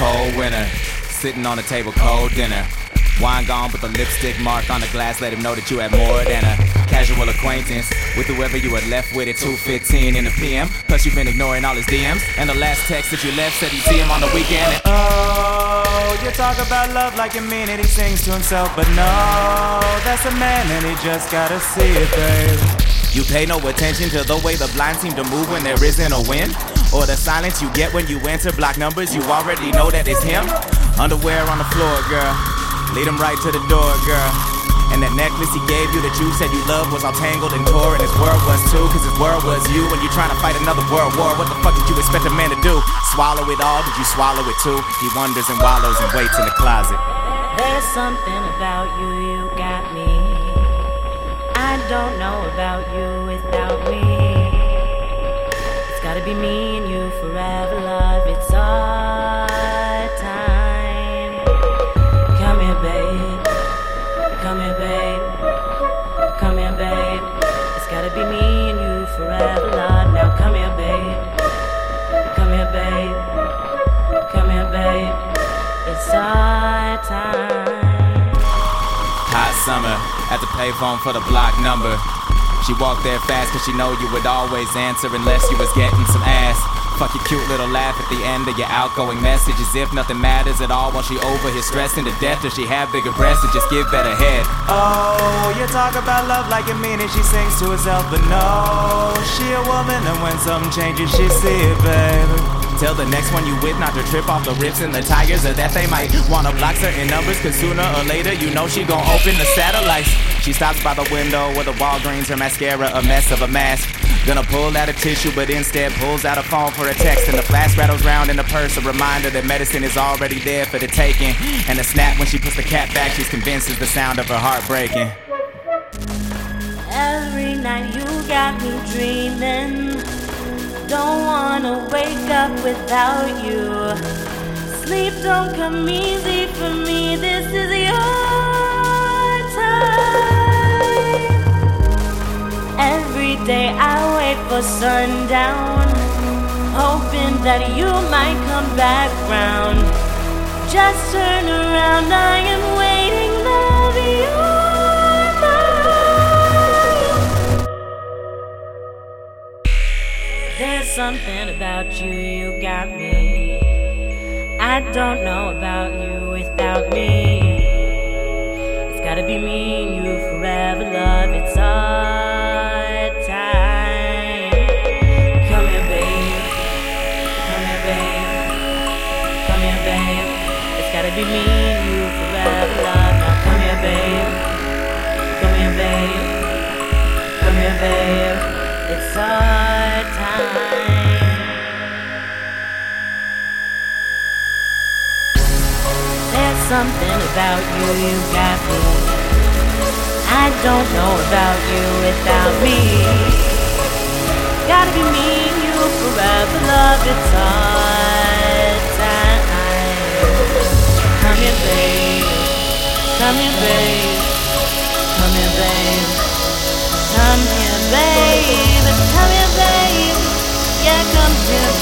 cold winter, sitting on the table, cold dinner. Wine gone, but the lipstick mark on the glass let him know that you had more than a casual acquaintance with whoever you had left with at 2:15 in the PM. Plus you've been ignoring all his DMs, and the last text that you left said he'd see him on the weekend. And oh, you talk about love like you mean it, he sings to himself, but no, that's a man and he just gotta see it, babe. You pay no attention to the way the blinds seem to move when there isn't a wind, or the silence you get when you enter block numbers. You already know that it's him. Underwear on the floor, girl, lead him right to the door, girl. And that necklace he gave you that you said you loved was all tangled and tore, and his world was too, cause his world was you. When you're trying to fight another world war, what the fuck did you expect a man to do? Swallow it all? Did you swallow it too? He wonders and wallows and waits in the closet. There's something about you, you got me. I don't know about you without me. It's gotta be me and you forever, love. It's our time. Come here, babe. Come here, babe. Come here, babe. It's gotta be me and you forever, love. Now come here, babe. Come here, babe. Come here, babe. It's our time. Hot summer, at the payphone for the block number. She walked there fast cause she know you would always answer unless you was getting some ass. Fuck your cute little laugh at the end of your outgoing message, as if nothing matters at all while she over here stressing to death. Does she have bigger breasts and just give better head? Oh, you talk about love like you mean it, she sings to herself, but no, she a woman and when something changes she see it, baby. Tell the next one you with not to trip off the rips in the tires, or that they might wanna block certain numbers, cause sooner or later you know she gon' open the satellites. She stops by the window with a Walgreens, her mascara a mess of a mask. Gonna pull out a tissue but instead pulls out a phone for a text, and the flash rattles round in the purse, a reminder that medicine is already there for the taking. And a snap when she puts the cat back, she's convinced is the sound of her heart breaking. Every night you got me dreaming. Don't wanna wake up without you. Sleep don't come easy for me. This is your time. Every day I wait for sundown, hoping that you might come back round. Just turn around, I am waiting, love, you're mine. There's something about you, you got me. I don't know about you without me. It's gotta be me and you forever, love, it's our time. Come here, babe. Come here, babe. Come here, babe. It's gotta be me and you forever, love. Now come here, babe. Come here, babe. Come here, babe. It's our time. There's something about you, you got me. I don't know about you without me. Gotta be me and you forever, love, it's our time. Come here, babe. Come here, babe. Come here, babe. Come here, babe. Come here, babe. Yeah, come here,